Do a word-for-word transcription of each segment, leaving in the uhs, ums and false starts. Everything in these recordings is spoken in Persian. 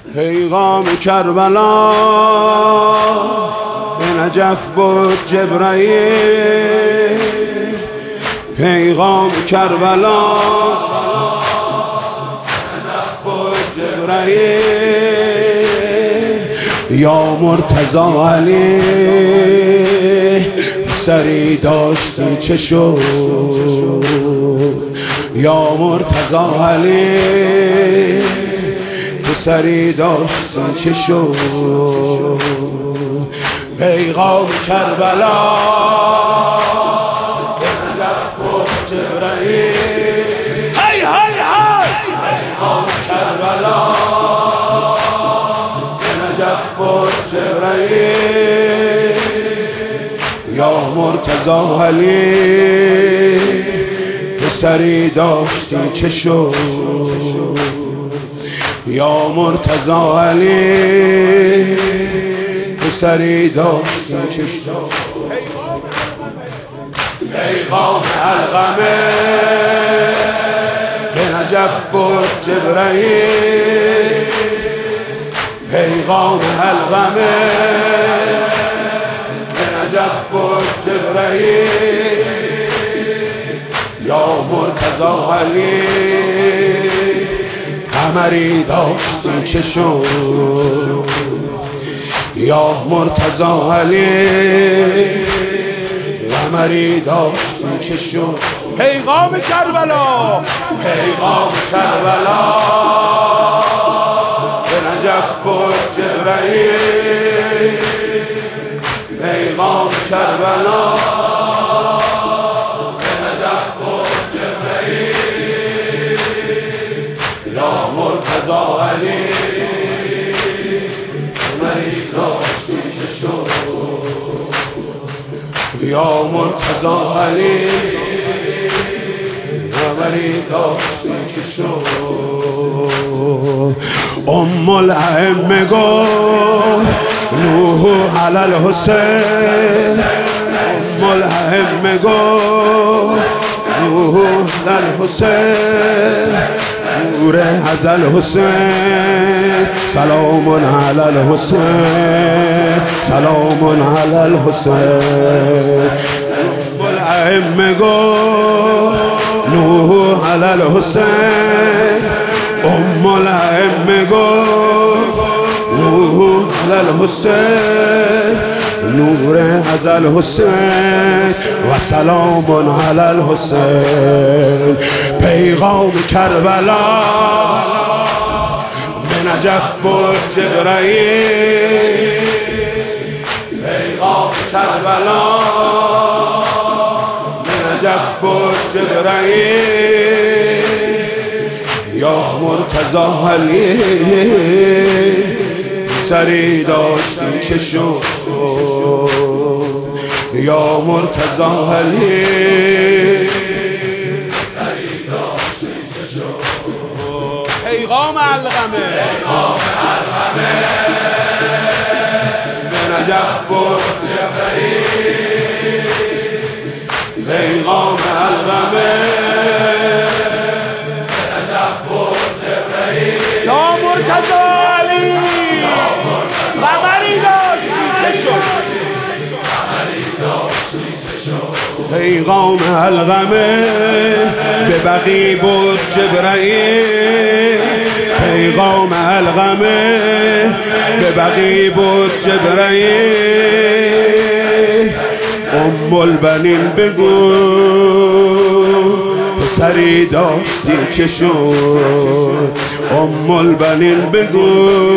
پیغام کربلا به نجف بود جبرائیل. پیغام کربلا به نجف بود جبرائیل. یا مرتضی علی سری داشتی چه شد؟ یا مرتضی علی سری داشتی چه شد؟ پیغام کربلا به نجف بود جبرائیل. هی هی هی پیغام کربلا به نجف بود جبرائیل. یا مرتضی علی پسری داشتی چه شد؟ یا مرتضی علی پسری داشتی چه شد؟ پیغام علقمه به نجف بود جبرائیل. پیغام علقمه به نجف بود جبرائیل. یا مرتضی علی قمری داشتی چه شد؟ یا مرتضی علی قمری داشتی چه شد؟ پیغام کربلا پیغام کربلا به نجف بود جبرائیل. پیغام کربلا به نجف بود جبرائیل. یا مرتضی علی قمری داشتی چه شد؟ یا مرتضی علی قمری داشتی چه شد؟ ام الائمه گفت نوح علی الحسین. ام الائمه گفت نوح علی الحسین. نور از الحسین سلام علی الحسین سلام علی الحسین. ام الائمه گفت نوح علی الحسین. ام الائمه گفت نوح علی الحسین. نور از الحسین و سلام علی الحسین. پیغام کربلا به نجف بود جبرائیل. پیغام کربلا به نجف بود جبرائیل. یا مرتضی علی سری داشتی چه شد؟ یا مرتضی علی سری داشتی چه شد؟ پیغام علقمه پیغام علقمه به نجف بود جبرائیل. پیغام علقمه به نجف بود جبرائیل. یا مرتضی علی قمری داشتی چه شد؟ پیغام علقمه به بقی بود جبرائیل. پیغام علقمه به بقی بود جبرائیل. ام البنین بگو پسری داشتی چه شد؟ ام البنین بگو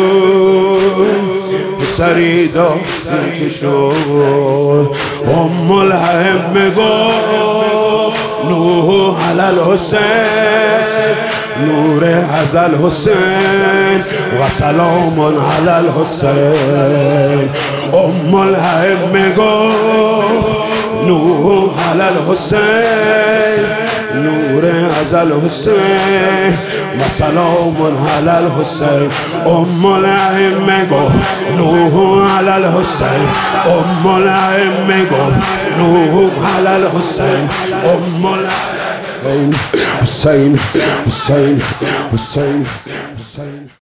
پسری داشتی چه شد؟ ام الائمه گفت نوح علی الحسین. نور از الحسین و سلام علی الحسین. ام الائمه گفت نوح علی الحسین. نور از الحسین و سلام علی الحسین. ام الائمه گفت نوح علی الحسین. ام الائمه گفت نوح علی الحسین. ام الائمه حسین حسین حسین حسین حسین